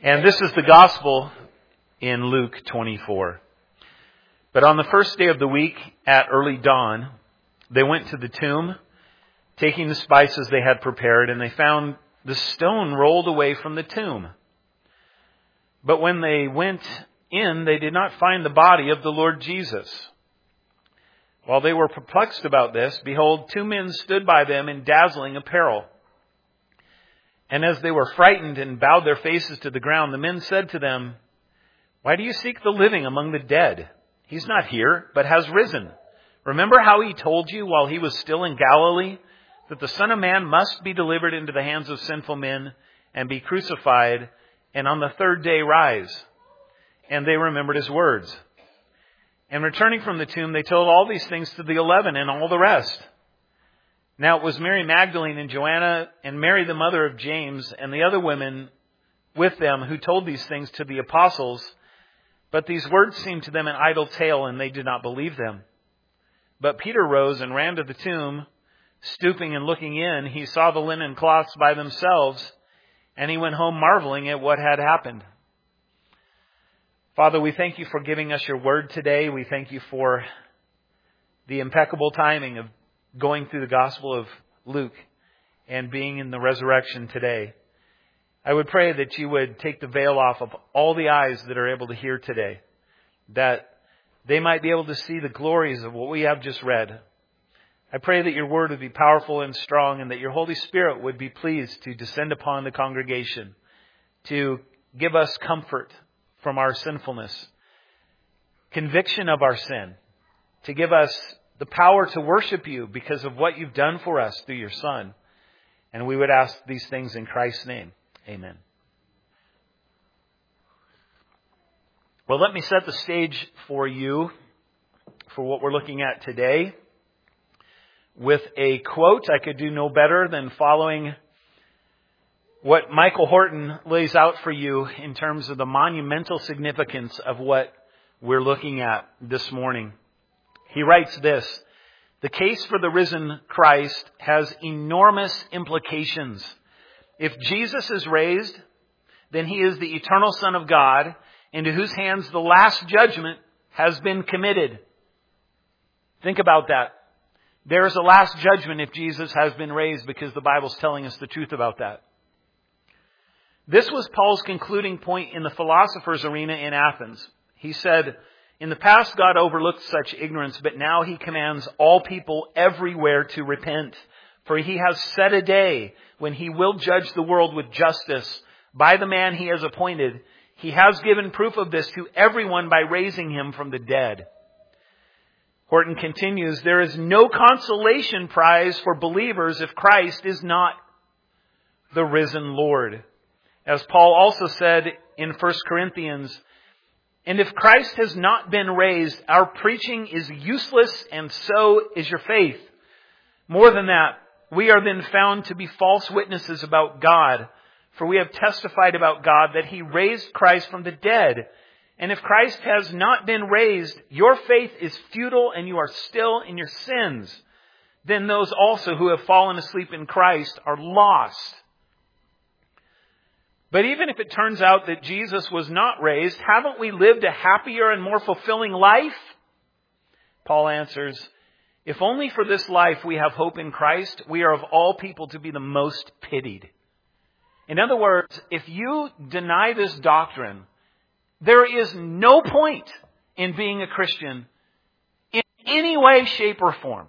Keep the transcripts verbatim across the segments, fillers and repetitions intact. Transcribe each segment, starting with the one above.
And this is the gospel in Luke twenty-four. But on the first day of the week, at early dawn, they went to the tomb, taking the spices they had prepared, and they found the stone rolled away from the tomb. But when they went in, they did not find the body of the Lord Jesus. While they were perplexed about this, behold, two men stood by them in dazzling apparel. And as they were frightened and bowed their faces to the ground, the men said to them, "Why do you seek the living among the dead? He's not here, but has risen. Remember how he told you while he was still in Galilee that the Son of Man must be delivered into the hands of sinful men and be crucified, and on the third day rise." And they remembered his words. And returning from the tomb, they told all these things to the eleven and all the rest. Now it was Mary Magdalene and Joanna and Mary the mother of James and the other women with them who told these things to the apostles. But these words seemed to them an idle tale, and they did not believe them. But Peter rose and ran to the tomb. Stooping and looking in, he saw the linen cloths by themselves, and he went home marveling at what had happened. Father, we thank you for giving us your word today. We thank you for the impeccable timing of going through the Gospel of Luke and being in the resurrection today. I would pray that you would take the veil off of all the eyes that are able to hear today, that they might be able to see the glories of what we have just read. I pray that your word would be powerful and strong, and that your Holy Spirit would be pleased to descend upon the congregation, to give us comfort from our sinfulness, conviction of our sin, to give us the power to worship you because of what you've done for us through your Son. And we would ask these things in Christ's name. Amen. Well, let me set the stage for you for what we're looking at today with a quote. I could do no better than following what Michael Horton lays out for you in terms of the monumental significance of what we're looking at this morning. He writes this: "The case for the risen Christ has enormous implications. If Jesus is raised, then he is the eternal Son of God, into whose hands the last judgment has been committed." Think about that. There is a last judgment if Jesus has been raised, because the Bible's telling us the truth about that. This was Paul's concluding point in the philosopher's arena in Athens. He said, "In the past, God overlooked such ignorance, but now he commands all people everywhere to repent. For he has set a day when he will judge the world with justice by the man he has appointed. He has given proof of this to everyone by raising him from the dead." Horton continues, "There is no consolation prize for believers if Christ is not the risen Lord." As Paul also said in First Corinthians, "And if Christ has not been raised, our preaching is useless, and so is your faith. More than that, we are then found to be false witnesses about God, for we have testified about God that he raised Christ from the dead. And if Christ has not been raised, your faith is futile and you are still in your sins. Then those also who have fallen asleep in Christ are lost. But even if it turns out that Jesus was not raised, haven't we lived a happier and more fulfilling life?" Paul answers, "If only for this life we have hope in Christ, we are of all people to be the most pitied." In other words, if you deny this doctrine, there is no point in being a Christian in any way, shape, or form.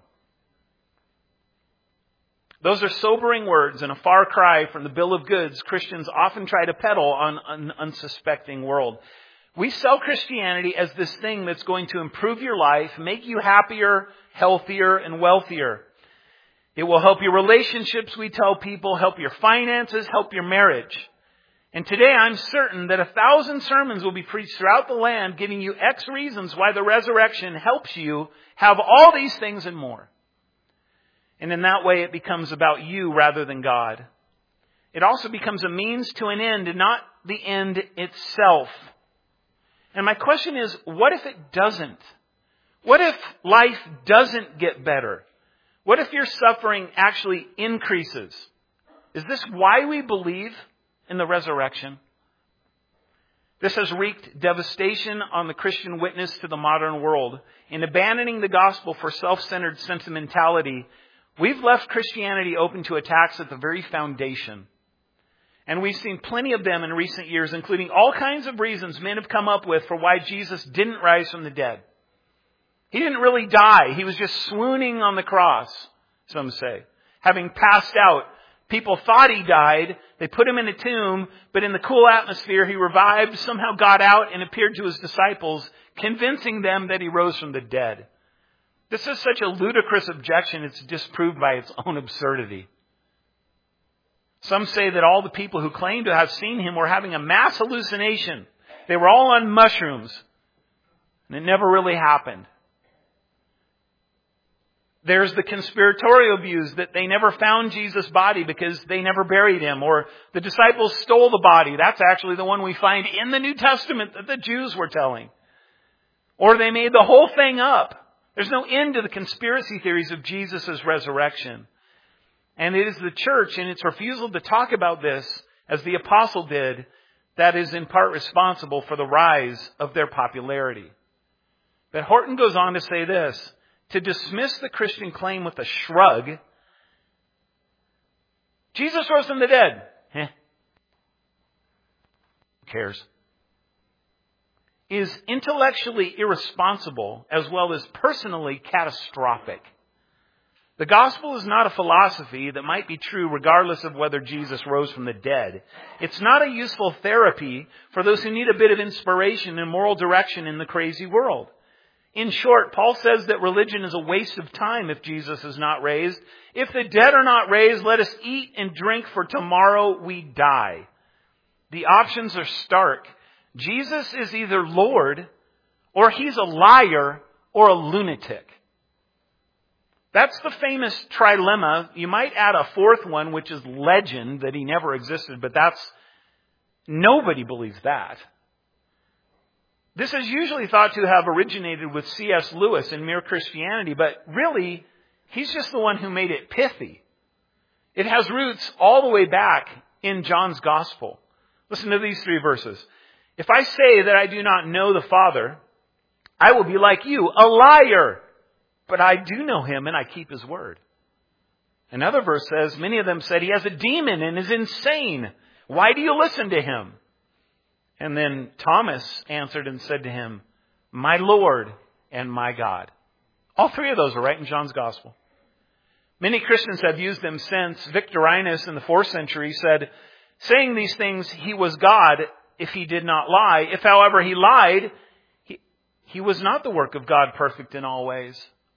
Those are sobering words and a far cry from the bill of goods Christians often try to peddle on an unsuspecting world. We sell Christianity as this thing that's going to improve your life, make you happier, healthier, and wealthier. It will help your relationships, we tell people, help your finances, help your marriage. And today I'm certain that a thousand sermons will be preached throughout the land giving you X reasons why the resurrection helps you have all these things and more. And in that way, it becomes about you rather than God. It also becomes a means to an end and not the end itself. And my question is, what if it doesn't? What if life doesn't get better? What if your suffering actually increases? Is this why we believe in the resurrection? This has wreaked devastation on the Christian witness to the modern world. In abandoning the gospel for self-centered sentimentality, we've left Christianity open to attacks at the very foundation. And we've seen plenty of them in recent years, including all kinds of reasons men have come up with for why Jesus didn't rise from the dead. He didn't really die. He was just swooning on the cross, some say. Having passed out, people thought he died. They put him in a tomb, but in the cool atmosphere, he revived, somehow got out and appeared to his disciples, convincing them that he rose from the dead. This is such a ludicrous objection, it's disproved by its own absurdity. Some say that all the people who claim to have seen him were having a mass hallucination. They were all on mushrooms, and it never really happened. There's the conspiratorial views that they never found Jesus' body because they never buried him, or the disciples stole the body. That's actually the one we find in the New Testament that the Jews were telling. Or they made the whole thing up. There's no end to the conspiracy theories of Jesus' resurrection. And it is the church and its refusal to talk about this, as the apostle did, that is in part responsible for the rise of their popularity. But Horton goes on to say this: to dismiss the Christian claim with a shrug, Jesus rose from the dead. Eh. Who cares? Is intellectually irresponsible as well as personally catastrophic. The gospel is not a philosophy that might be true regardless of whether Jesus rose from the dead. It's not a useful therapy for those who need a bit of inspiration and moral direction in the crazy world. In short, Paul says that religion is a waste of time if Jesus is not raised. If the dead are not raised, let us eat and drink, for tomorrow we die. The options are stark. Jesus is either Lord, or he's a liar, or a lunatic. That's the famous trilemma. You might add a fourth one, which is legend, that he never existed, but that's, nobody believes that. This is usually thought to have originated with C S Lewis in Mere Christianity, but really, he's just the one who made it pithy. It has roots all the way back in John's Gospel. Listen to these three verses. If I say that I do not know the Father, I will be like you, a liar. But I do know him and I keep his word. Another verse says, many of them said he has a demon and is insane. Why do you listen to him? And then Thomas answered and said to him, my Lord and my God. All three of those are right in John's Gospel. Many Christians have used them since. Victorinus in the fourth century said, saying these things, he was God if he did not lie. If, however, he lied, he, he was not the work of God perfect in all ways.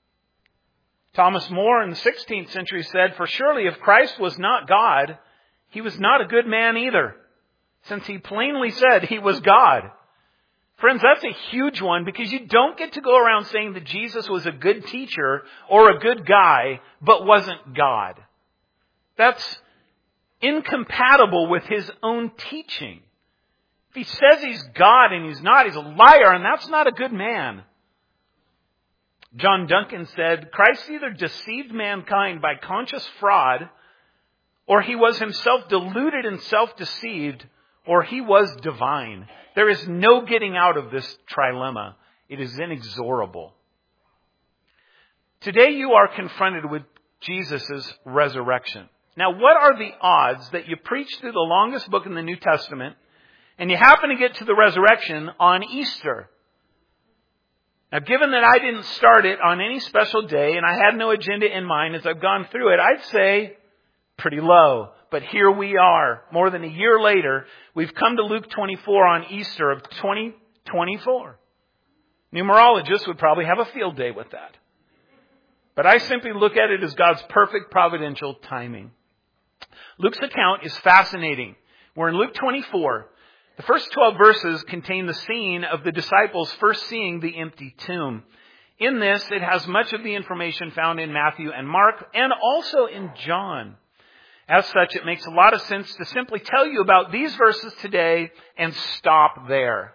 Thomas More in the sixteenth century said, for surely if Christ was not God, he was not a good man either, since he plainly said he was God. Friends, that's a huge one, because you don't get to go around saying that Jesus was a good teacher or a good guy, but wasn't God. That's incompatible with his own teaching. If he says he's God and he's not, he's a liar, and that's not a good man. John Duncan said, Christ either deceived mankind by conscious fraud, or he was himself deluded and self-deceived, or he was divine. There is no getting out of this trilemma. It is inexorable. Today you are confronted with Jesus' resurrection. Now, what are the odds that you preach through the longest book in the New Testament and you happen to get to the resurrection on Easter? Now, given that I didn't start it on any special day and I had no agenda in mind as I've gone through it, I'd say pretty low. But here we are, more than a year later. We've come to Luke twenty-four on Easter of twenty twenty-four. Numerologists would probably have a field day with that. But I simply look at it as God's perfect providential timing. Luke's account is fascinating. We're in Luke twenty-four. The first twelve verses contain the scene of the disciples first seeing the empty tomb. In this, it has much of the information found in Matthew and Mark, and also in John. As such, it makes a lot of sense to simply tell you about these verses today and stop there.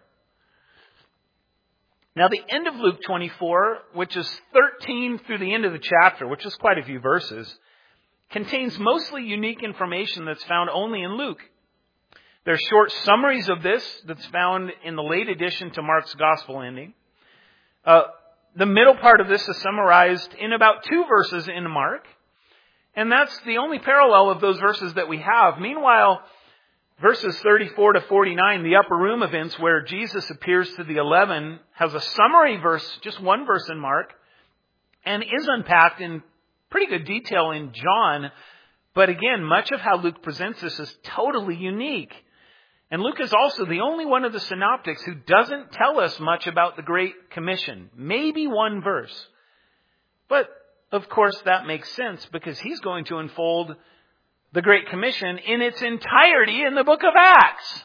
Now, the end of Luke twenty-four, which is thirteen through the end of the chapter, which is quite a few verses, contains mostly unique information that's found only in Luke. There's short summaries of this that's found in the late addition to Mark's Gospel ending. Uh, the middle part of this is summarized in about two verses in Mark. And that's the only parallel of those verses that we have. Meanwhile, verses thirty-four to forty-nine, the upper room events where Jesus appears to the eleven, has a summary verse, just one verse in Mark, and is unpacked in pretty good detail in John. But again, much of how Luke presents this is totally unique. And Luke is also the only one of the synoptics who doesn't tell us much about the Great Commission. Maybe one verse. But, of course, that makes sense because he's going to unfold the Great Commission in its entirety in the book of Acts.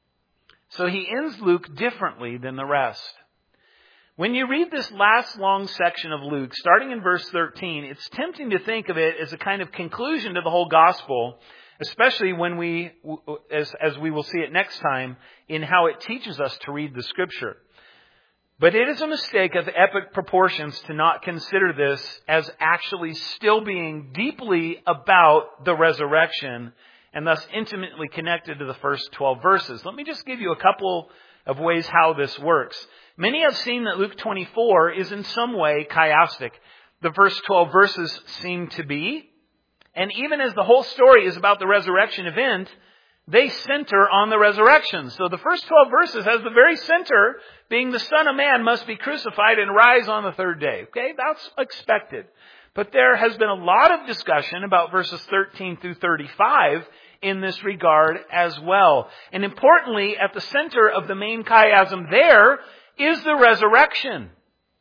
So he ends Luke differently than the rest. When you read this last long section of Luke, starting in verse thirteen, it's tempting to think of it as a kind of conclusion to the whole gospel, especially when we, as, as we will see it next time, in how it teaches us to read the Scripture. But it is a mistake of epic proportions to not consider this as actually still being deeply about the resurrection and thus intimately connected to the first twelve verses. Let me just give you a couple of ways how this works. Many have seen that Luke twenty-four is in some way chiastic. The first twelve verses seem to be. And even as the whole story is about the resurrection event, they center on the resurrection. So the first twelve verses has the very center being the Son of Man must be crucified and rise on the third day. Okay, that's expected. But there has been a lot of discussion about verses thirteen through thirty-five in this regard as well. And importantly, at the center of the main chiasm there is the resurrection.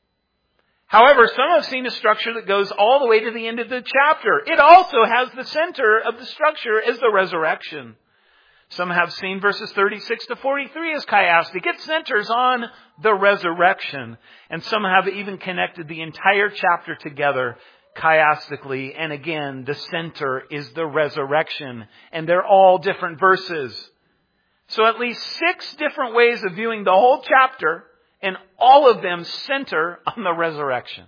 However, some have seen a structure that goes all the way to the end of the chapter. It also has the center of the structure as the resurrection. Some have seen verses thirty-six to forty-three as chiastic. It centers on the resurrection. And some have even connected the entire chapter together chiastically. And again, the center is the resurrection. And they're all different verses. So at least six different ways of viewing the whole chapter, and all of them center on the resurrection.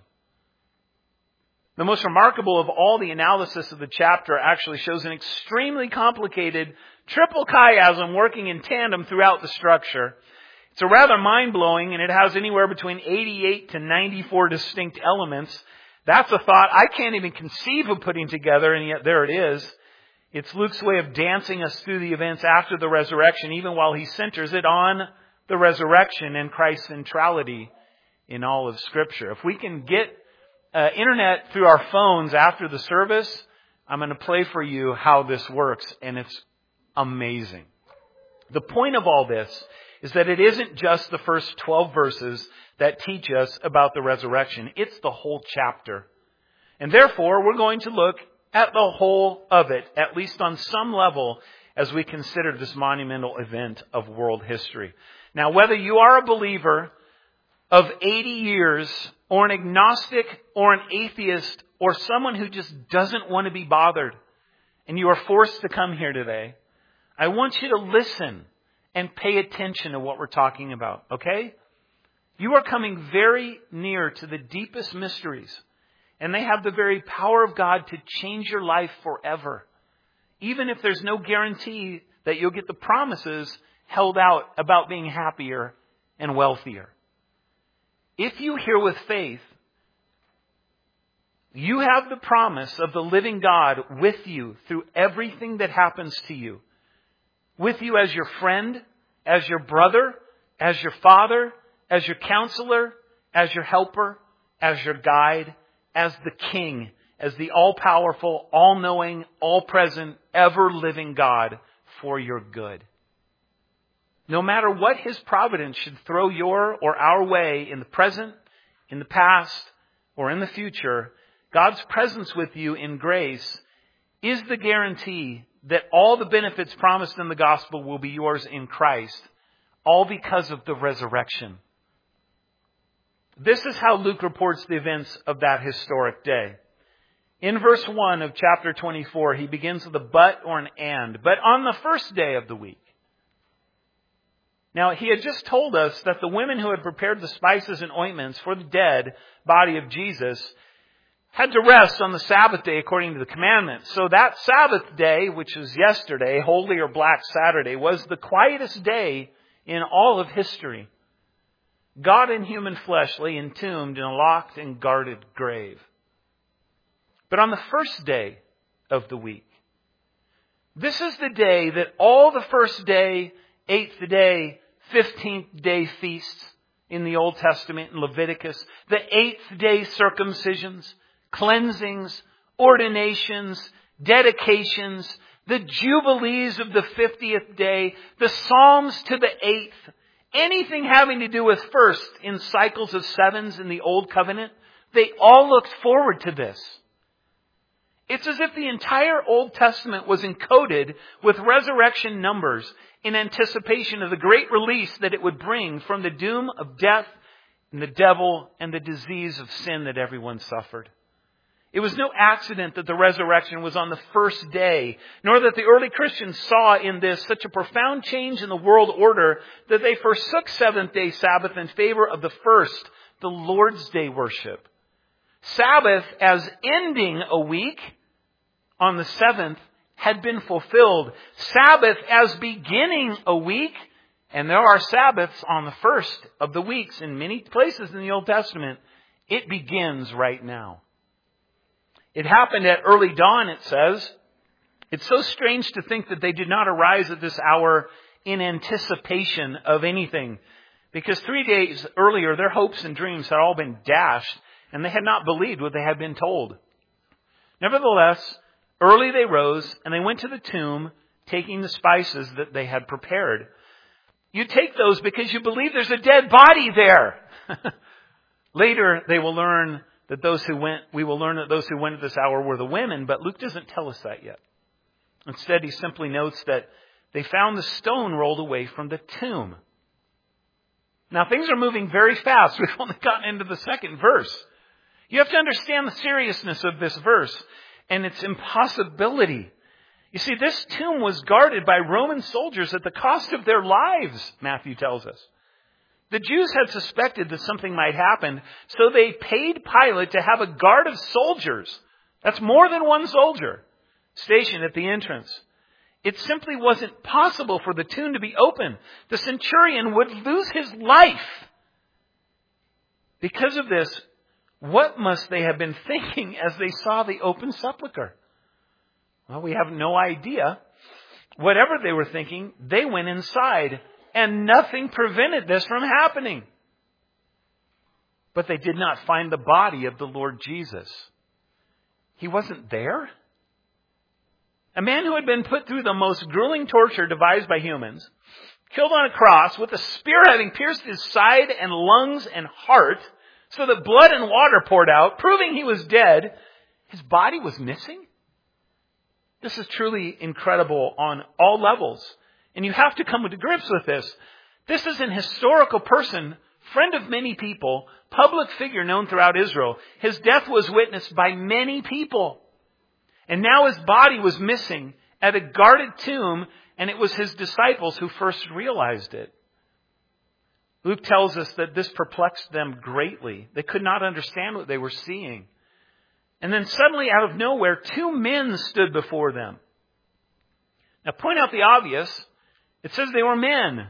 The most remarkable of all the analysis of the chapter actually shows an extremely complicated triple chiasm working in tandem throughout the structure. It's a rather mind-blowing, and it has anywhere between eighty-eight to ninety-four distinct elements. That's a thought I can't even conceive of putting together, and yet there it is. It's Luke's way of dancing us through the events after the resurrection, even while he centers it on the resurrection and Christ's centrality in all of Scripture. If we can get uh, internet through our phones after the service, I'm going to play for you how this works, and it's amazing. The point of all this is that it isn't just the first twelve verses that teach us about the resurrection. It's the whole chapter. And therefore, we're going to look at the whole of it, at least on some level, as we consider this monumental event of world history. Now, whether you are a believer of eighty years, or an agnostic, or an atheist, or someone who just doesn't want to be bothered, and you are forced to come here today, I want you to listen and pay attention to what we're talking about, okay? You are coming very near to the deepest mysteries, and they have the very power of God to change your life forever, even if there's no guarantee that you'll get the promises held out about being happier and wealthier. If you hear with faith, you have the promise of the living God with you through everything that happens to you. With you as your friend, as your brother, as your father, as your counselor, as your helper, as your guide, as the King, as the all-powerful, all-knowing, all-present, ever-living God for your good. No matter what His providence should throw your or our way in the present, in the past, or in the future, God's presence with you in grace is the guarantee that all the benefits promised in the gospel will be yours in Christ, all because of the resurrection. This is how Luke reports the events of that historic day. In verse one of chapter twenty-four, he begins with a but or an and. But on the first day of the week. Now, he had just told us that the women who had prepared the spices and ointments for the dead body of Jesus had to rest on the Sabbath day according to the commandments. So that Sabbath day, which was yesterday, Holy or Black Saturday, was the quietest day in all of history. God in human flesh lay entombed in a locked and guarded grave. But on the first day of the week, this is the day that all the first day, eighth day, fifteenth day feasts in the Old Testament in Leviticus, the eighth day circumcisions, cleansings, ordinations, dedications, the jubilees of the fiftieth day, the psalms to the eighth, anything having to do with first in cycles of sevens in the Old Covenant, they all looked forward to this. It's as if the entire Old Testament was encoded with resurrection numbers in anticipation of the great release that it would bring from the doom of death and the devil and the disease of sin that everyone suffered. It was no accident that the resurrection was on the first day, nor that the early Christians saw in this such a profound change in the world order that they forsook seventh day Sabbath in favor of the first, the Lord's Day worship. Sabbath as ending a week on the seventh had been fulfilled. Sabbath as beginning a week, and there are Sabbaths on the first of the weeks in many places in the Old Testament, it begins right now. It happened at early dawn, it says. It's so strange to think that they did not arise at this hour in anticipation of anything. Because three days earlier, their hopes and dreams had all been dashed, and they had not believed what they had been told. Nevertheless, early they rose, and they went to the tomb, taking the spices that they had prepared. You take those because you believe there's a dead body there. Later, they will learn that those who went, we will learn that those who went at this hour were the women, but Luke doesn't tell us that yet. Instead, he simply notes that they found the stone rolled away from the tomb. Now, things are moving very fast. We've only gotten into the second verse. You have to understand the seriousness of this verse and its impossibility. You see, this tomb was guarded by Roman soldiers at the cost of their lives, Matthew tells us. The Jews had suspected that something might happen, so they paid Pilate to have a guard of soldiers. That's more than one soldier stationed at the entrance. It simply wasn't possible for the tomb to be open. The centurion would lose his life. Because of this, what must they have been thinking as they saw the open sepulcher? Well, we have no idea. Whatever they were thinking, they went inside. And nothing prevented this from happening. But they did not find the body of the Lord Jesus. He wasn't there. A man who had been put through the most grueling torture devised by humans, killed on a cross with a spear having pierced his side and lungs and heart, so that blood and water poured out, proving he was dead. His body was missing. This is truly incredible on all levels. And you have to come to grips with this. This is an historical person, friend of many people, public figure known throughout Israel. His death was witnessed by many people. And now his body was missing at a guarded tomb, and it was his disciples who first realized it. Luke tells us that this perplexed them greatly. They could not understand what they were seeing. And then suddenly, out of nowhere, two men stood before them. Now, point out the obvious. It says they were men.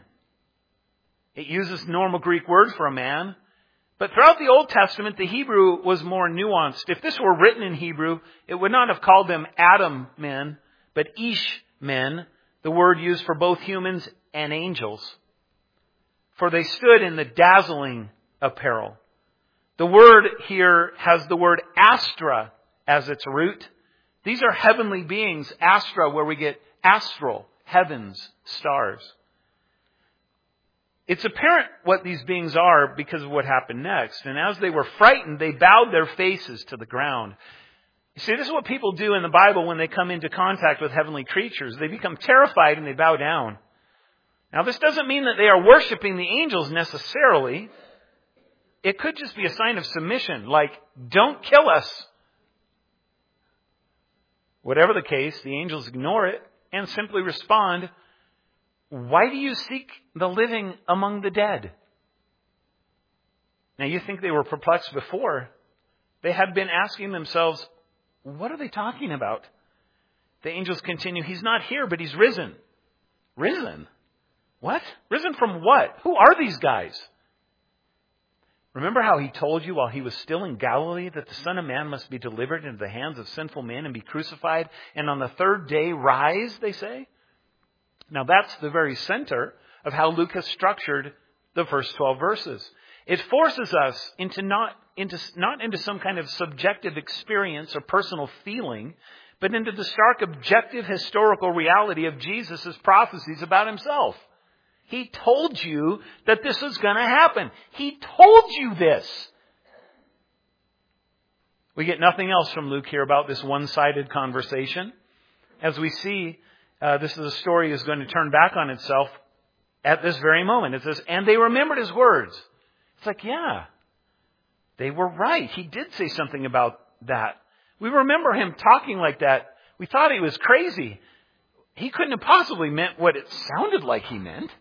It uses normal Greek word for a man. But throughout the Old Testament, the Hebrew was more nuanced. If this were written in Hebrew, it would not have called them Adam men, but Ish men, the word used for both humans and angels. For they stood in the dazzling apparel. The word here has the word astra as its root. These are heavenly beings, astra, where we get astral, heavens, stars. It's apparent what these beings are because of what happened next. And as they were frightened, they bowed their faces to the ground. You see, this is what people do in the Bible when they come into contact with heavenly creatures. They become terrified and they bow down. Now, this doesn't mean that they are worshiping the angels necessarily. It could just be a sign of submission, like, don't kill us. Whatever the case, the angels ignore it and simply respond, why do you seek the living among the dead? Now, you think they were perplexed before. They had been asking themselves, what are they talking about? The angels continue, he's not here, but he's risen. Risen? What? Risen from what? Who are these guys? Remember how he told you while he was still in Galilee that the Son of Man must be delivered into the hands of sinful men and be crucified and on the third day rise, they say? Now that's the very center of how Luke has structured the first twelve verses. It forces us into not into not into some kind of subjective experience or personal feeling, but into the stark objective historical reality of Jesus' prophecies about himself. He told you that this was going to happen. He told you this. We get nothing else from Luke here about this one-sided conversation. As we see, uh, this is a story is going to turn back on itself at this very moment. It says, and they remembered his words. It's like, yeah, they were right. He did say something about that. We remember him talking like that. We thought he was crazy. He couldn't have possibly meant what it sounded like he meant.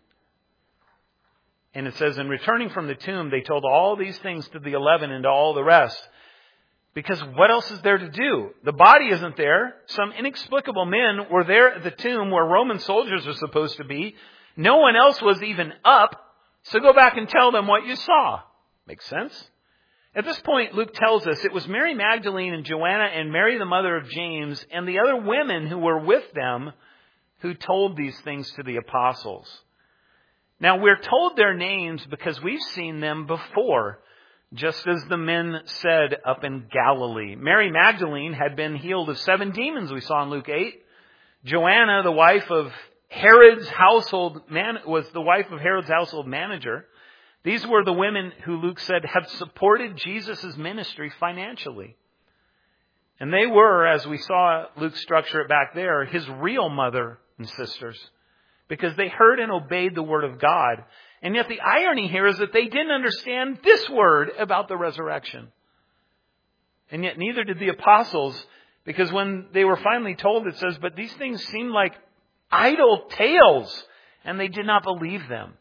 And it says, in returning from the tomb, they told all these things to the eleven and to all the rest. Because what else is there to do? The body isn't there. Some inexplicable men were there at the tomb where Roman soldiers are supposed to be. No one else was even up. So go back and tell them what you saw. Makes sense? At this point, Luke tells us it was Mary Magdalene and Joanna and Mary, the mother of James, and the other women who were with them who told these things to the apostles. Now, we're told their names because we've seen them before, just as the men said up in Galilee. Mary Magdalene had been healed of seven demons, we saw in Luke eight. Joanna, the wife of Herod's household man, was the wife of Herod's household manager. These were the women who Luke said had supported Jesus' ministry financially. And they were, as we saw Luke structure it back there, his real mother and sisters. Because they heard and obeyed the word of God. And yet the irony here is that they didn't understand this word about the resurrection. And yet neither did the apostles, because when they were finally told, it says, but these things seemed like idle tales, and they did not believe them.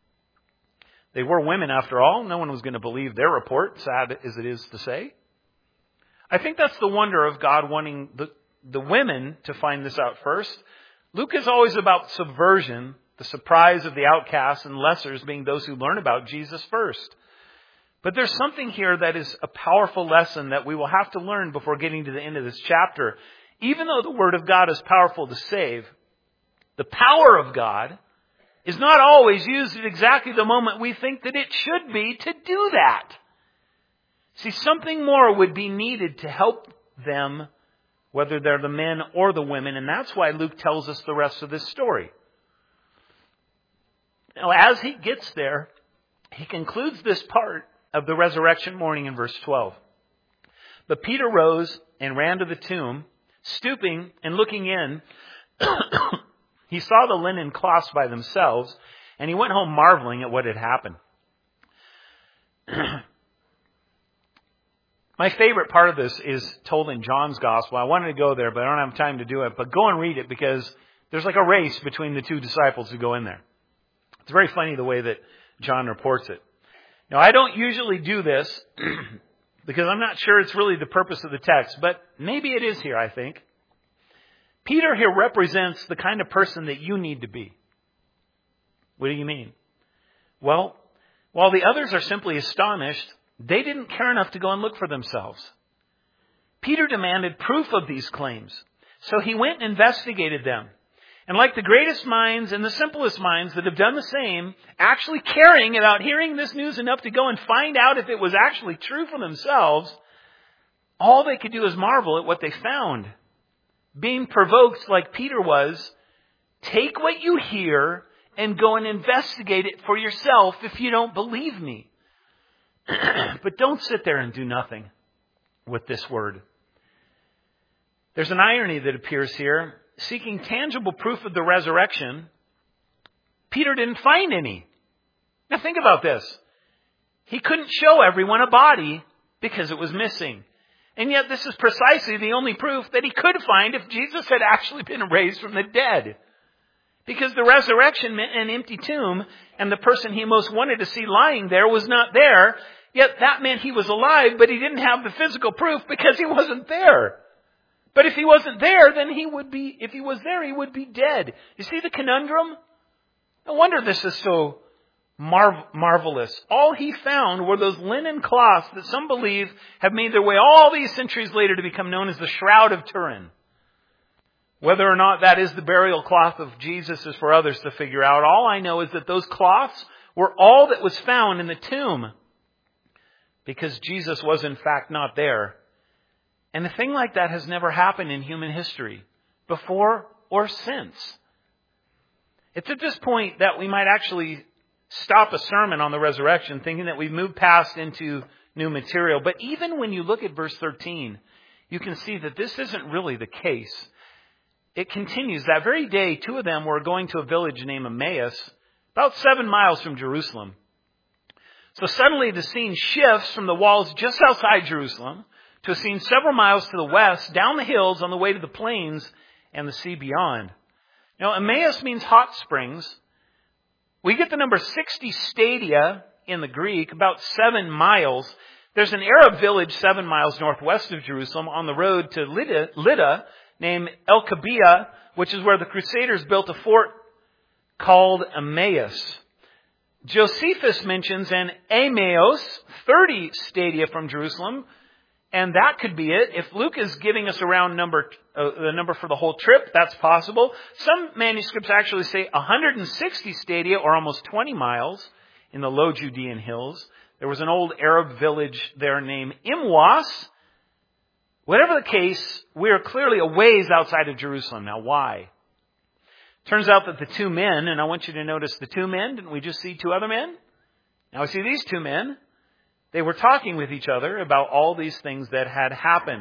They were women after all. No one was going to believe their report, sad as it is to say. I think that's the wonder of God wanting the, the women to find this out first. Luke is always about subversion, the surprise of the outcasts and lessers being those who learn about Jesus first. But there's something here that is a powerful lesson that we will have to learn before getting to the end of this chapter. Even though the Word of God is powerful to save, the power of God is not always used at exactly the moment we think that it should be to do that. See, something more would be needed to help them, whether they're the men or the women, and that's why Luke tells us the rest of this story. Now, as he gets there, he concludes this part of the resurrection morning in verse twelve. But Peter rose and ran to the tomb, stooping and looking in. He saw the linen cloths by themselves, and he went home marveling at what had happened. My favorite part of this is told in John's Gospel. I wanted to go there, but I don't have time to do it. But go and read it because there's like a race between the two disciples who go in there. It's very funny the way that John reports it. Now, I don't usually do this because I'm not sure it's really the purpose of the text, but maybe it is here, I think. Peter here represents the kind of person that you need to be. What do you mean? Well, while the others are simply astonished, they didn't care enough to go and look for themselves. Peter demanded proof of these claims, so he went and investigated them. And like the greatest minds and the simplest minds that have done the same, actually caring about hearing this news enough to go and find out if it was actually true for themselves, all they could do is marvel at what they found. Being provoked like Peter was, take what you hear and go and investigate it for yourself if you don't believe me. But don't sit there and do nothing with this word. There's an irony that appears here. Seeking tangible proof of the resurrection, Peter didn't find any. Now think about this. He couldn't show everyone a body because it was missing. And yet this is precisely the only proof that he could find if Jesus had actually been raised from the dead. Because the resurrection meant an empty tomb, and the person he most wanted to see lying there was not there. Yet that meant he was alive, but he didn't have the physical proof because he wasn't there. But if he wasn't there, then he would be, if he was there, he would be dead. You see the conundrum? No wonder this is so mar- marvelous. All he found were those linen cloths that some believe have made their way all these centuries later to become known as the Shroud of Turin. Whether or not that is the burial cloth of Jesus is for others to figure out. All I know is that those cloths were all that was found in the tomb, because Jesus was in fact not there. And a thing like that has never happened in human history, before or since. It's at this point that we might actually stop a sermon on the resurrection, thinking that we've moved past into new material. But even when you look at verse thirteen, you can see that this isn't really the case. It continues. That very day, two of them were going to a village named Emmaus, about seven miles from Jerusalem. So suddenly the scene shifts from the walls just outside Jerusalem to a scene several miles to the west, down the hills on the way to the plains and the sea beyond. Now, Emmaus means hot springs. We get the number sixty stadia in the Greek, about seven miles. There's an Arab village seven miles northwest of Jerusalem on the road to Lydda, Lydda named El-Kabiah, which is where the Crusaders built a fort called Emmaus. Josephus mentions an Emmaus, thirty stadia from Jerusalem, and that could be it. If Luke is giving us a round number, uh, the number for the whole trip, that's possible. Some manuscripts actually say one hundred sixty stadia, or almost twenty miles, in the low Judean hills. There was an old Arab village there named Imwas. Whatever the case, we are clearly a ways outside of Jerusalem. Now, why? Turns out that the two men, and I want you to notice the two men. Didn't we just see two other men? Now we see these two men. They were talking with each other about all these things that had happened.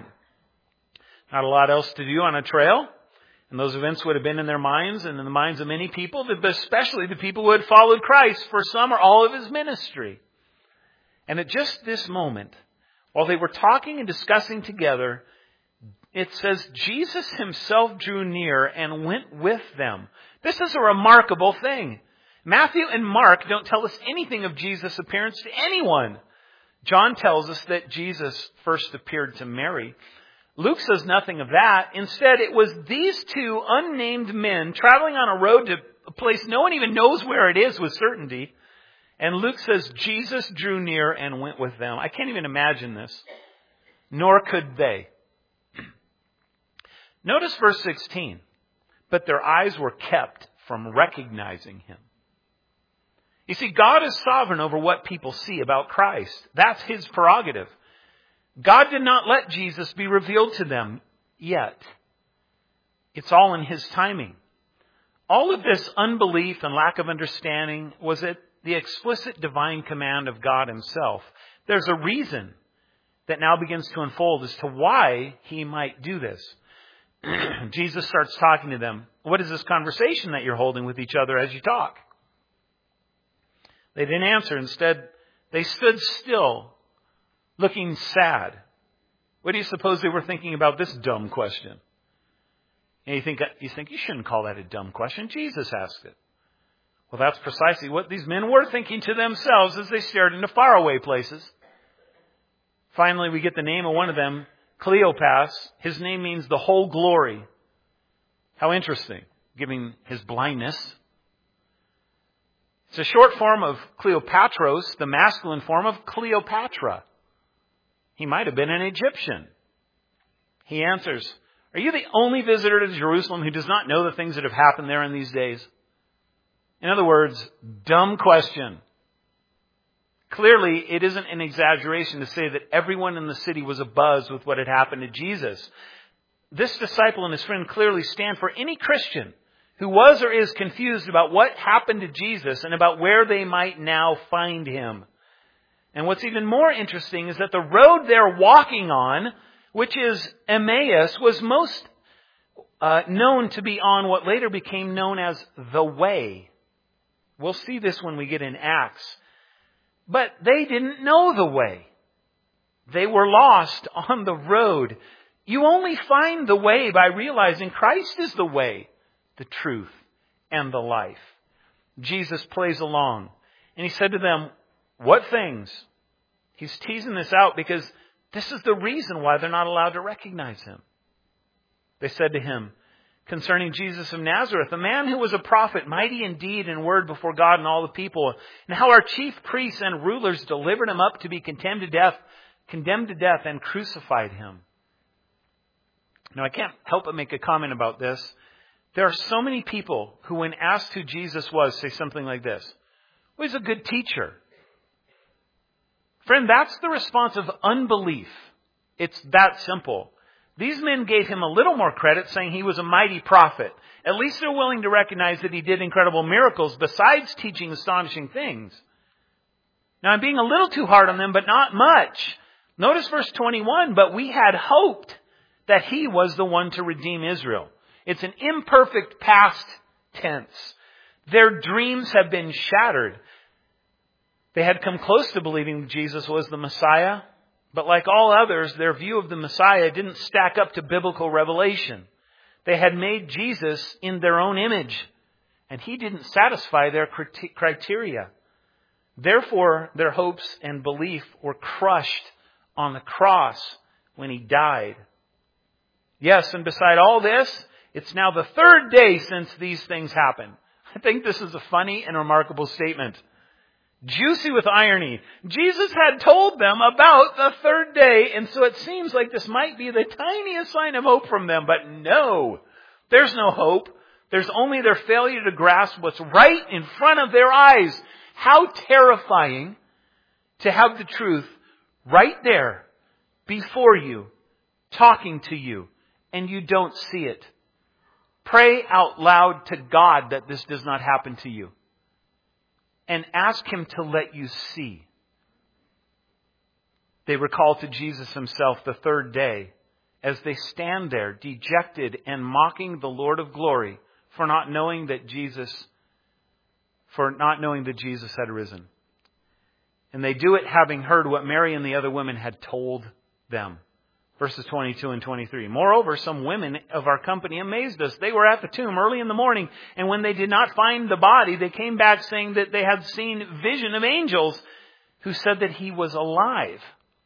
Not a lot else to do on a trail. And those events would have been in their minds and in the minds of many people, but especially the people who had followed Christ for some or all of his ministry. And at just this moment, while they were talking and discussing together, it says Jesus himself drew near and went with them. This is a remarkable thing. Matthew and Mark don't tell us anything of Jesus' appearance to anyone. John tells us that Jesus first appeared to Mary. Luke says nothing of that. Instead, it was these two unnamed men traveling on a road to a place no one even knows where it is with certainty. And Luke says Jesus drew near and went with them. I can't even imagine this. Nor could they. Notice verse sixteen. But their eyes were kept from recognizing him. You see, God is sovereign over what people see about Christ. That's his prerogative. God did not let Jesus be revealed to them yet. It's all in his timing. All of this unbelief and lack of understanding was at the explicit divine command of God himself. There's a reason that now begins to unfold as to why he might do this. Jesus starts talking to them. What is this conversation that you're holding with each other as you talk? They didn't answer. Instead, they stood still, looking sad. What do you suppose they were thinking about this dumb question? And you think, you think you shouldn't call that a dumb question. Jesus asked it. Well, that's precisely what these men were thinking to themselves as they stared into faraway places. Finally, we get the name of one of them, Cleopas. His name means the whole glory. How interesting, given his blindness. It's a short form of Cleopatros, the masculine form of Cleopatra. He might have been an Egyptian. He answers, are you the only visitor to Jerusalem who does not know the things that have happened there in these days? In other words, dumb question. Clearly, it isn't an exaggeration to say that everyone in the city was abuzz with what had happened to Jesus. This disciple and his friend clearly stand for any Christian who was or is confused about what happened to Jesus and about where they might now find him. And what's even more interesting is that the road they're walking on, which is Emmaus, was most uh, known to be on what later became known as the Way. We'll see this when we get in Acts. But they didn't know the way. They were lost on the road. You only find the way by realizing Christ is the way, the truth, and the life. Jesus plays along. And he said to them, what things? He's teasing this out because this is the reason why they're not allowed to recognize him. They said to him, concerning Jesus of Nazareth, a man who was a prophet, mighty in deed and word before God and all the people, and how our chief priests and rulers delivered him up to be condemned to death, condemned to death and crucified him. Now, I can't help but make a comment about this. There are so many people who, when asked who Jesus was, say something like this: well, he's a good teacher. Friend, that's the response of unbelief. It's that simple. These men gave him a little more credit, saying he was a mighty prophet. At least they're willing to recognize that he did incredible miracles besides teaching astonishing things. Now, I'm being a little too hard on them, but not much. Notice verse twenty-one, but we had hoped that he was the one to redeem Israel. It's an imperfect past tense. Their dreams have been shattered. They had come close to believing Jesus was the Messiah, but like all others, their view of the Messiah didn't stack up to biblical revelation. They had made Jesus in their own image, and he didn't satisfy their criteria. Therefore, their hopes and belief were crushed on the cross when he died. Yes, and beside all this, it's now the third day since these things happened. I think this is a funny and remarkable statement. Juicy with irony. Jesus had told them about the third day, and so it seems like this might be the tiniest sign of hope from them. But no, there's no hope. There's only their failure to grasp what's right in front of their eyes. How terrifying to have the truth right there before you, talking to you, and you don't see it. Pray out loud to God that this does not happen to you. And ask him to let you see. They recall to Jesus himself the third day as they stand there dejected and mocking the Lord of glory for not knowing that Jesus, for not knowing that Jesus had risen. And they do it having heard what Mary and the other women had told them. Verses twenty-two and twenty-three. Moreover, some women of our company amazed us. They were at the tomb early in the morning, and when they did not find the body, they came back saying that they had seen vision of angels who said that he was alive.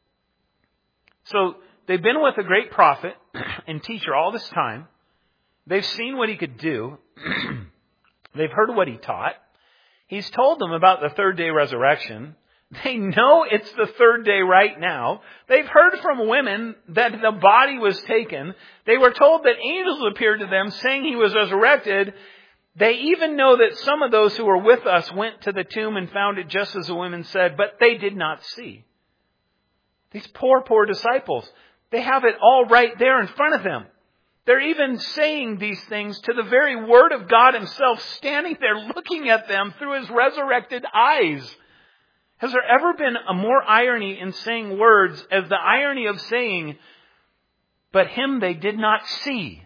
So they've been with a great prophet and teacher all this time. They've seen what he could do. They've heard what he taught. He's told them about the third day resurrection. They know it's the third day right now. They've heard from women that the body was taken. They were told that angels appeared to them saying he was resurrected. They even know that some of those who were with us went to the tomb and found it just as the women said, but they did not see. These poor, poor disciples, they have it all right there in front of them. They're even saying these things to the very Word of God himself, standing there looking at them through his resurrected eyes. Has there ever been a more irony in saying words as the irony of saying, but him they did not see?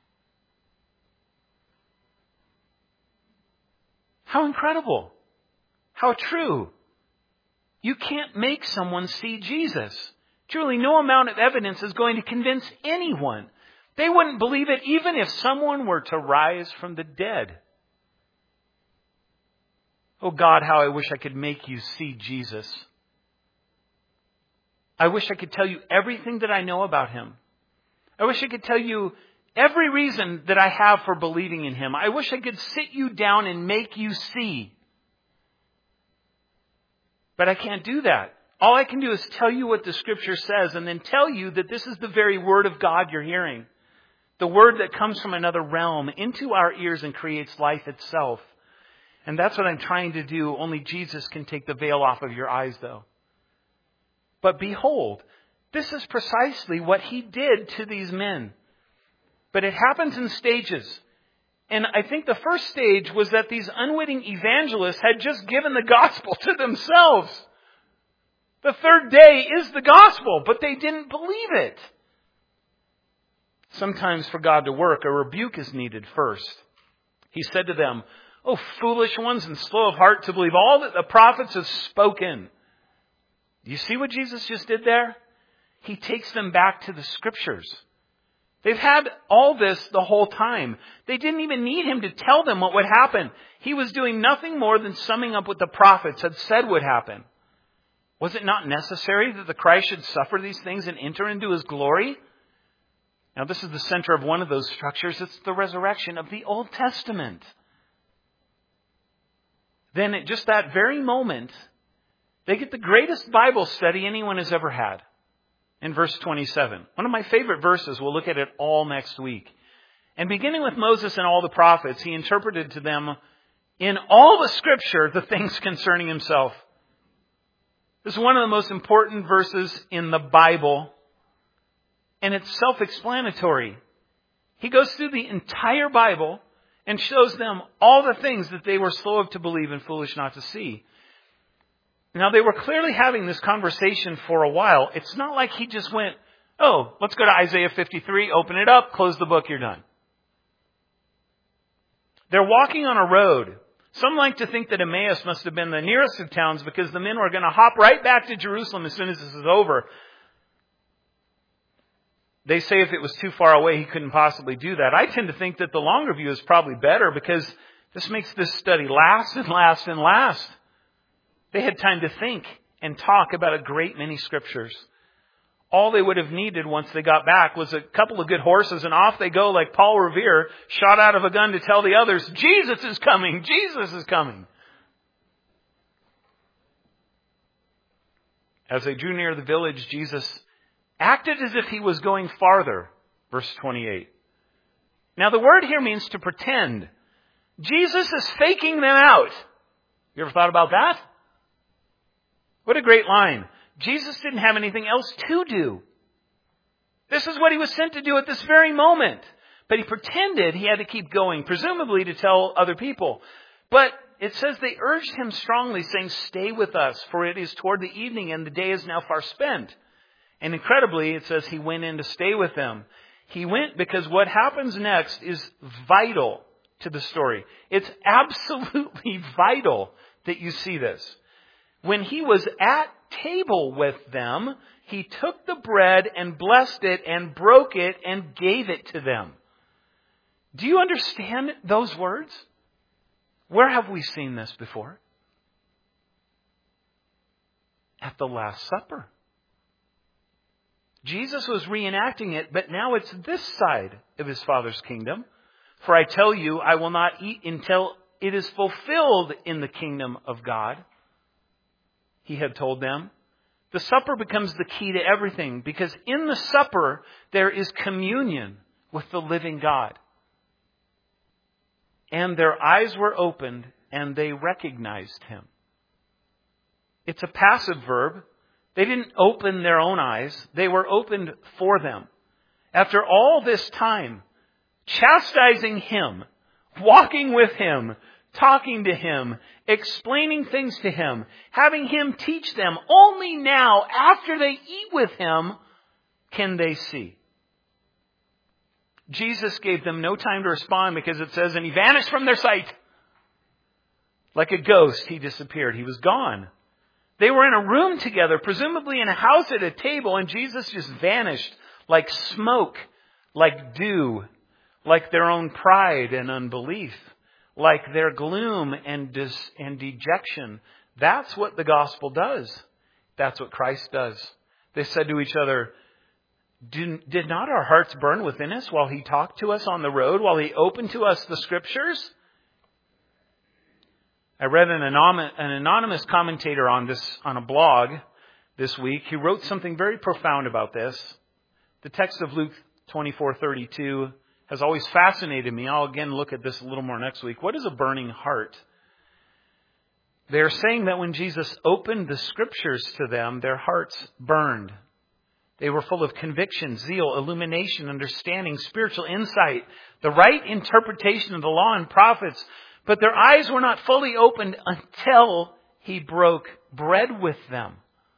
How incredible. How true. You can't make someone see Jesus. Truly, no amount of evidence is going to convince anyone. They wouldn't believe it even if someone were to rise from the dead. Oh God, how I wish I could make you see Jesus. I wish I could tell you everything that I know about him. I wish I could tell you every reason that I have for believing in him. I wish I could sit you down and make you see. But I can't do that. All I can do is tell you what the Scripture says and then tell you that this is the very Word of God you're hearing. The Word that comes from another realm into our ears and creates life itself. And that's what I'm trying to do. Only Jesus can take the veil off of your eyes, though. But behold, this is precisely what he did to these men. But it happens in stages. And I think the first stage was that these unwitting evangelists had just given the gospel to themselves. The third day is the gospel, but they didn't believe it. Sometimes for God to work, a rebuke is needed first. He said to them, "O foolish ones and slow of heart to believe all that the prophets have spoken." Do you see what Jesus just did there? He takes them back to the Scriptures. They've had all this the whole time. They didn't even need him to tell them what would happen. He was doing nothing more than summing up what the prophets had said would happen. Was it not necessary that the Christ should suffer these things and enter into His glory? Now, this is the center of one of those structures. It's the resurrection of the Old Testament. Then at just that very moment, they get the greatest Bible study anyone has ever had. In verse twenty-seven. One of my favorite verses. We'll look at it all next week. And beginning with Moses and all the prophets, he interpreted to them in all the Scripture the things concerning himself. This is one of the most important verses in the Bible. And it's self-explanatory. He goes through the entire Bible and shows them all the things that they were slow to believe and foolish not to see. Now, they were clearly having this conversation for a while. It's not like he just went, oh, let's go to Isaiah fifty-three, open it up, close the book, you're done. They're walking on a road. Some like to think that Emmaus must have been the nearest of towns because the men were going to hop right back to Jerusalem as soon as this is over. They say if it was too far away, he couldn't possibly do that. I tend to think that the longer view is probably better because this makes this study last and last and last. They had time to think and talk about a great many Scriptures. All they would have needed once they got back was a couple of good horses, and off they go like Paul Revere, shot out of a gun to tell the others, Jesus is coming, Jesus is coming. As they drew near the village, Jesus acted as if he was going farther. Verse twenty-eight. Now the word here means to pretend. Jesus is faking them out. You ever thought about that? What a great line. Jesus didn't have anything else to do. This is what he was sent to do at this very moment. But he pretended he had to keep going, presumably to tell other people. But it says they urged him strongly, saying, stay with us, for it is toward the evening and the day is now far spent. And incredibly, it says he went in to stay with them. He went because what happens next is vital to the story. It's absolutely vital that you see this. When he was at table with them, he took the bread and blessed it and broke it and gave it to them. Do you understand those words? Where have we seen this before? At the Last Supper. Jesus was reenacting it, but now it's this side of his Father's kingdom. For I tell you, I will not eat until it is fulfilled in the kingdom of God. He had told them. The supper becomes the key to everything, because in the supper there is communion with the living God. And their eyes were opened and they recognized him. It's a passive verb. They didn't open their own eyes. They were opened for them. After all this time, chastising him, walking with him, talking to him, explaining things to him, having him teach them, only now, after they eat with him, can they see. Jesus gave them no time to respond because it says, and he vanished from their sight. Like a ghost, he disappeared. He was gone. They were in a room together, presumably in a house at a table, and Jesus just vanished like smoke, like dew, like their own pride and unbelief, like their gloom and dis- and dejection. That's what the gospel does. That's what Christ does. They said to each other, Did, did not our hearts burn within us while he talked to us on the road, while he opened to us the Scriptures? I read an anonymous, an anonymous commentator on this on a blog this week. He wrote something very profound about this. The text of Luke twenty-four thirty-two has always fascinated me. I'll again look at this a little more next week. What is a burning heart? They're saying that when Jesus opened the Scriptures to them, their hearts burned. They were full of conviction, zeal, illumination, understanding, spiritual insight, the right interpretation of the law and prophets. But their eyes were not fully opened until he broke bread with them.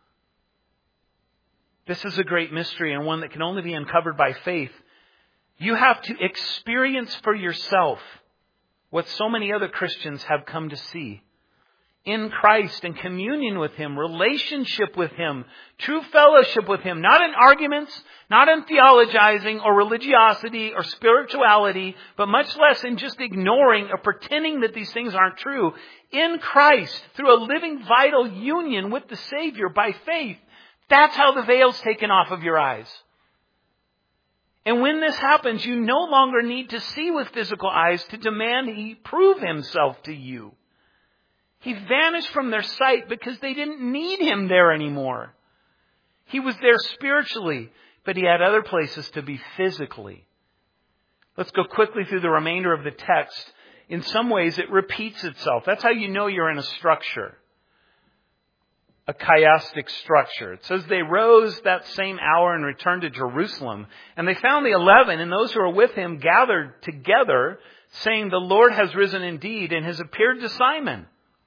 This is a great mystery and one that can only be uncovered by faith. You have to experience for yourself what so many other Christians have come to see. in Christ and communion with Him, relationship with Him, true fellowship with Him, not in arguments, not in theologizing or religiosity or spirituality, but much less in just ignoring or pretending that these things aren't true. In Christ, through a living, vital union with the Savior by faith, that's how the veil's taken off of your eyes. And when this happens, you no longer need to see with physical eyes to demand He prove Himself to you. He vanished from their sight because they didn't need Him there anymore. He was there spiritually, but He had other places to be physically. Let's go quickly through the remainder of the text. In some ways, it repeats itself. That's how you know you're in a structure. A chiastic structure. It says they rose that same hour and returned to Jerusalem. And they found the eleven and those who were with Him gathered together, saying, "The Lord has risen indeed and has appeared to Simon."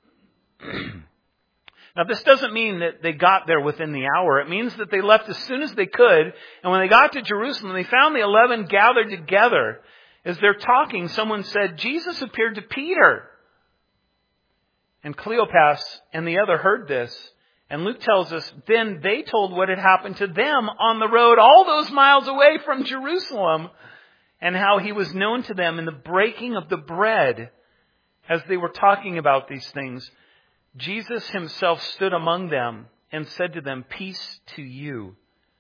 Now, this doesn't mean that they got there within the hour. It means that they left as soon as they could. And when they got to Jerusalem, they found the eleven gathered together. As they're talking, someone said, "Jesus appeared to Peter." And Cleopas and the other heard this. And Luke tells us, then they told what had happened to them on the road all those miles away from Jerusalem, and how He was known to them in the breaking of the bread. As they were talking about these things, Jesus Himself stood among them and said to them, "Peace to you."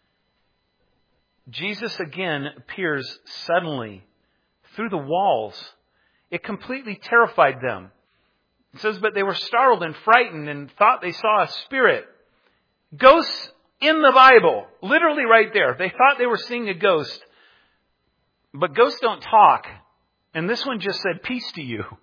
Jesus again appears suddenly through the walls. It completely terrified them. It says, but they were startled and frightened and thought they saw a spirit. Ghosts in the Bible, literally right there. They thought they were seeing a ghost. But ghosts don't talk. And this one just said, "Peace to you."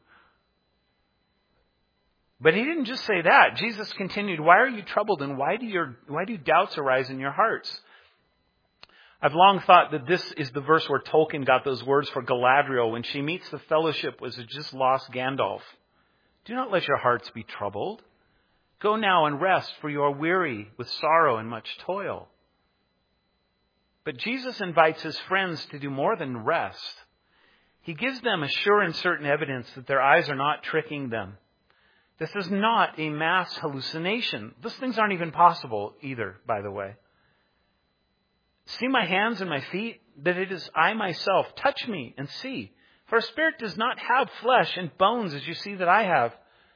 But He didn't just say that. Jesus continued, "Why are you troubled and why do your why do doubts arise in your hearts?" I've long thought that this is the verse where Tolkien got those words for Galadriel when she meets the fellowship was just lost Gandalf. "Do not let your hearts be troubled. Go now and rest, for you are weary with sorrow and much toil." But Jesus invites His friends to do more than rest. He gives them a sure and certain evidence that their eyes are not tricking them. This is not a mass hallucination. Those things aren't even possible either, by the way. "See my hands and my feet, that it is I myself. Touch me and see. For a spirit does not have flesh and bones as you see that I have."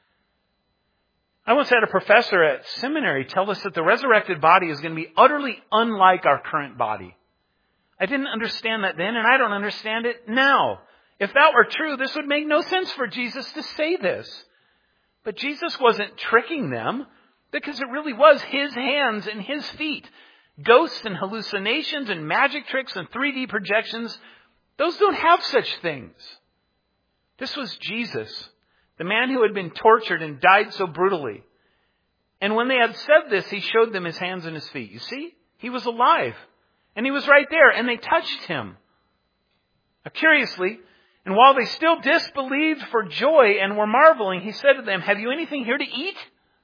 I once had a professor at seminary tell us that the resurrected body is going to be utterly unlike our current body. I didn't understand that then, and I don't understand it now. If that were true, this would make no sense for Jesus to say this. But Jesus wasn't tricking them, because it really was His hands and His feet. Ghosts and hallucinations and magic tricks and three D projections, those don't have such things. This was Jesus, the man who had been tortured and died so brutally. And when they had said this, He showed them His hands and His feet. You see, He was alive. And He was right there, and they touched Him. Now, curiously, and while they still disbelieved for joy and were marveling, He said to them, "Have you anything here to eat?"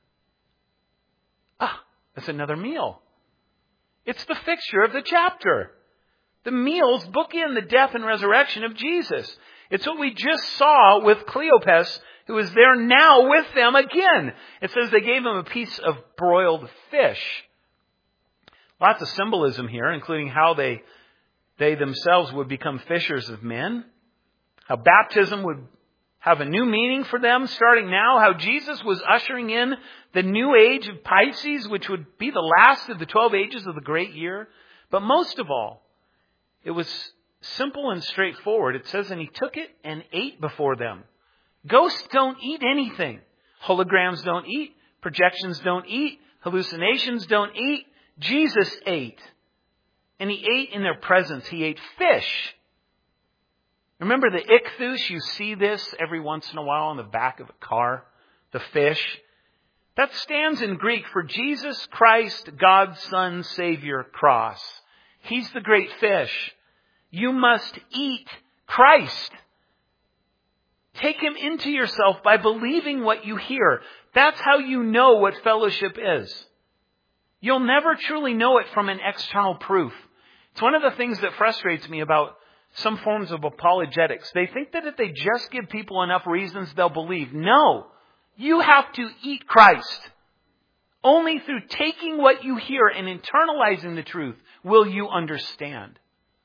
Ah, that's another meal. It's the fixture of the chapter. The meals bookend the death and resurrection of Jesus. It's what we just saw with Cleopas, who is there now with them again. It says they gave Him a piece of broiled fish. Lots of symbolism here, including how they, they themselves would become fishers of men. How baptism would have a new meaning for them starting now. How Jesus was ushering in the new age of Pisces, which would be the last of the twelve ages of the great year. But most of all, it was simple and straightforward. It says, and He took it and ate before them. Ghosts don't eat anything. Holograms don't eat. Projections don't eat. Hallucinations don't eat. Jesus ate. And He ate in their presence. He ate fish. Remember the ichthus? You see this every once in a while on the back of a car. The fish. That stands in Greek for Jesus Christ, God's Son, Savior, cross. He's the great fish. You must eat Christ. Take Him into yourself by believing what you hear. That's how you know what fellowship is. You'll never truly know it from an external proof. It's one of the things that frustrates me about some forms of apologetics. They think that if they just give people enough reasons, they'll believe. No. You have to eat Christ. Only through taking what you hear and internalizing the truth will you understand.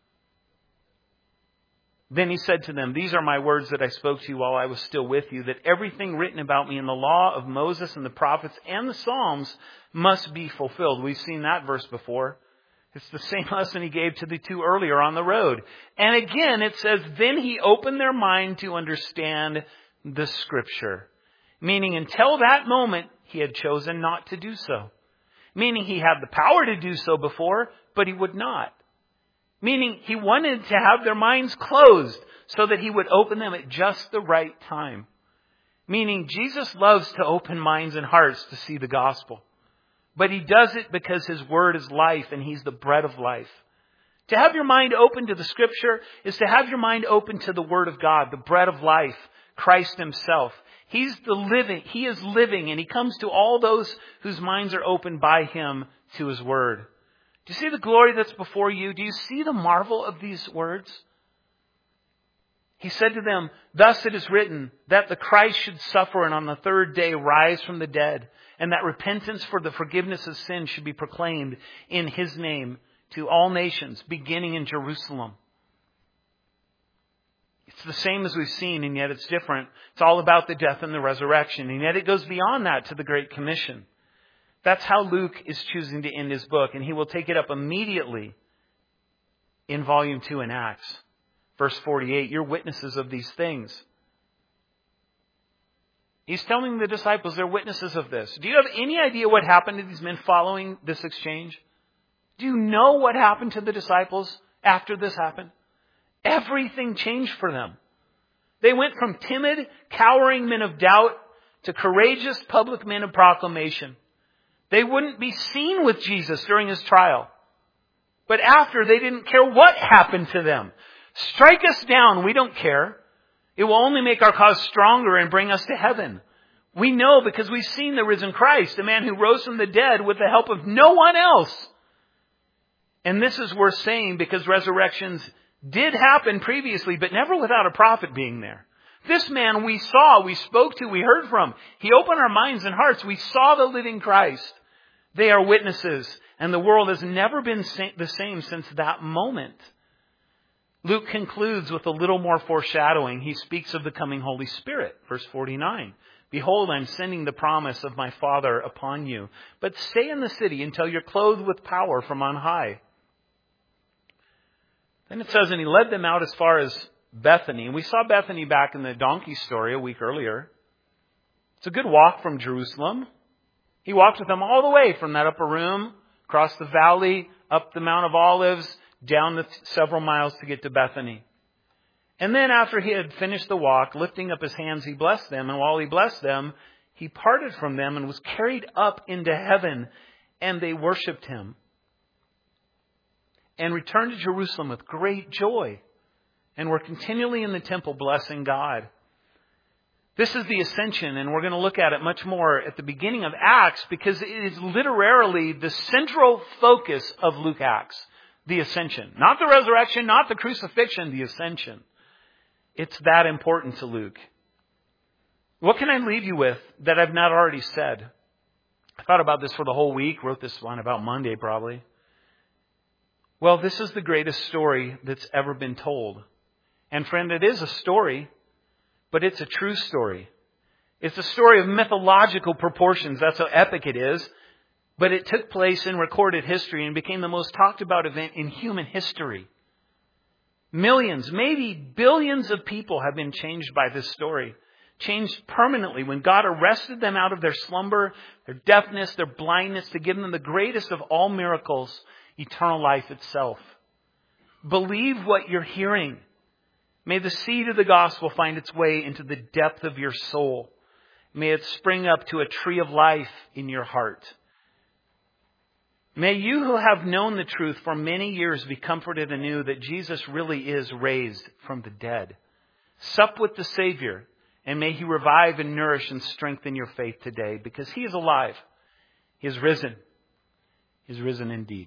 Then he said to them, these are my words that I spoke to you while I was still with you, that everything written about me in the law of Moses and the prophets and the Psalms must be fulfilled. We've seen that verse before. It's the same lesson he gave to the two earlier on the road. And again, it says, then he opened their mind to understand the Scripture. Meaning until that moment, he had chosen not to do so. Meaning he had the power to do so before, but he would not. Meaning he wanted to have their minds closed so that he would open them at just the right time. Meaning Jesus loves to open minds and hearts to see the gospel. But he does it because his word is life and he's the bread of life. To have your mind open to the Scripture is to have your mind open to the word of God, the bread of life, Christ himself. He's the living, he is living, and he comes to all those whose minds are opened by him to his word. Do you see the glory that's before you? Do you see the marvel of these words? He said to them, thus it is written that the Christ should suffer and on the third day rise from the dead, and that repentance for the forgiveness of sins should be proclaimed in his name to all nations, beginning in Jerusalem. It's the same as we've seen, and yet it's different. It's all about the death and the resurrection, and yet it goes beyond that to the Great Commission. That's how Luke is choosing to end his book, and he will take it up immediately in volume two in Acts. Verse forty-eight, you're witnesses of these things. He's telling the disciples they're witnesses of this. Do you have any idea what happened to these men following this exchange? Do you know what happened to the disciples after this happened? Everything changed for them. They went from timid, cowering men of doubt to courageous public men of proclamation. They wouldn't be seen with Jesus during his trial. But after, they didn't care what happened to them. Strike us down, we don't care. It will only make our cause stronger and bring us to heaven. We know because we've seen the risen Christ, a man who rose from the dead with the help of no one else. And this is worth saying because resurrections did happen previously, but never without a prophet being there. This man we saw, we spoke to, we heard from. He opened our minds and hearts. We saw the living Christ. They are witnesses, and the world has never been the same since that moment. Luke concludes with a little more foreshadowing. He speaks of the coming Holy Spirit. Verse forty-nine. Behold, I'm sending the promise of my Father upon you. But stay in the city until you're clothed with power from on high. Then it says, and he led them out as far as Bethany. And we saw Bethany back in the donkey story a week earlier. It's a good walk from Jerusalem. He walked with them all the way from that upper room, across the valley, up the Mount of Olives, down the several miles to get to Bethany. And then after he had finished the walk, lifting up his hands, he blessed them. And while he blessed them, he parted from them and was carried up into heaven. And they worshipped him and returned to Jerusalem with great joy and were continually in the temple blessing God. This is the ascension, and we're going to look at it much more at the beginning of Acts because it is literally the central focus of Luke Acts. The ascension. Not the resurrection, not the crucifixion, the ascension. It's that important to Luke. What can I leave you with that I've not already said? I thought about this for the whole week, wrote this one about Monday probably. Well, this is the greatest story that's ever been told. And friend, it is a story, but it's a true story. It's a story of mythological proportions. That's how epic it is. But it took place in recorded history and became the most talked about event in human history. Millions, maybe billions of people have been changed by this story. Changed permanently when God arrested them out of their slumber, their deafness, their blindness to give them the greatest of all miracles, eternal life itself. Believe what you're hearing. May the seed of the gospel find its way into the depth of your soul. May it spring up to a tree of life in your heart. May you who have known the truth for many years be comforted anew that Jesus really is raised from the dead. Sup with the Savior, and may he revive and nourish and strengthen your faith today, because he is alive. He is risen. He is risen indeed.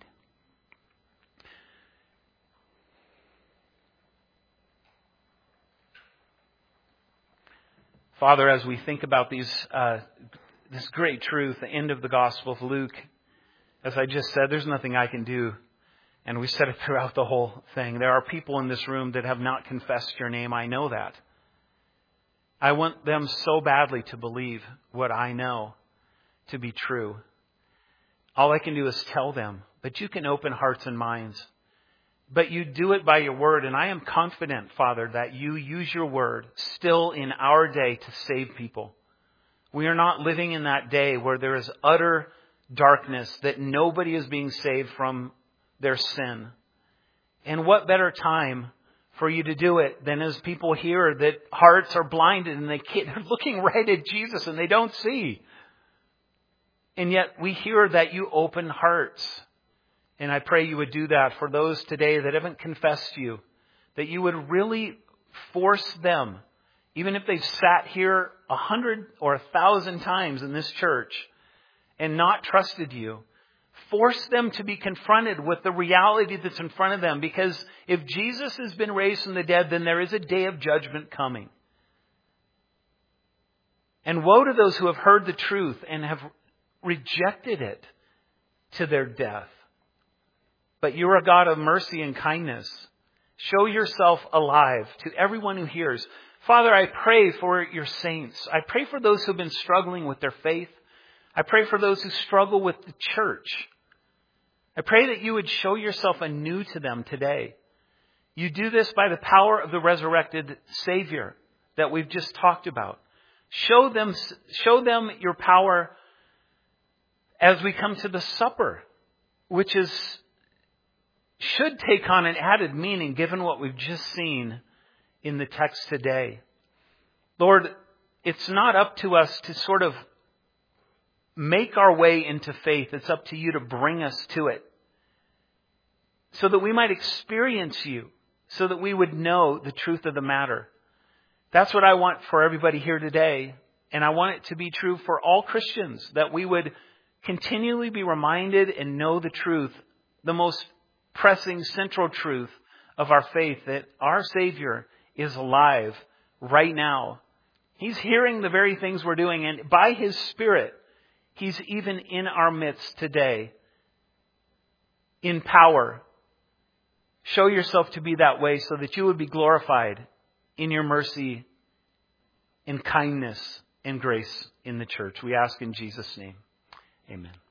Father, as we think about these, uh, this great truth, the end of the Gospel of Luke, as I just said, there's nothing I can do. And we said it throughout the whole thing. There are people in this room that have not confessed your name. I know that. I want them so badly to believe what I know to be true. All I can do is tell them, but you can open hearts and minds. But you do it by your word, and I am confident, Father, that you use your word still in our day to save people. We are not living in that day where there is utter darkness, that nobody is being saved from their sin. And what better time for you to do it than as people hear that hearts are blinded and they can't, they're looking right at Jesus and they don't see. And yet we hear that you open hearts. And I pray you would do that for those today that haven't confessed you, that you would really force them, even if they've sat here a hundred or a thousand times in this church and not trusted you, force them to be confronted with the reality that's in front of them. Because if Jesus has been raised from the dead, then there is a day of judgment coming. And woe to those who have heard the truth and have rejected it to their death. But you're a God of mercy and kindness. Show yourself alive to everyone who hears. Father, I pray for your saints. I pray for those who have been struggling with their faith. I pray for those who struggle with the church. I pray that you would show yourself anew to them today. You do this by the power of the resurrected Savior that we've just talked about. Show them, show them your power as we come to the supper, which is should take on an added meaning given what we've just seen in the text today. Lord, it's not up to us to sort of make our way into faith. It's up to you to bring us to it so that we might experience you, so that we would know the truth of the matter. That's what I want for everybody here today. And I want it to be true for all Christians, that we would continually be reminded and know the truth, the most pressing central truth of our faith, that our Savior is alive right now. He's hearing the very things we're doing, and by His Spirit, He's even in our midst today in power. Show yourself to be that way so that you would be glorified in your mercy, in kindness, and grace in the church. We ask in Jesus' name. Amen.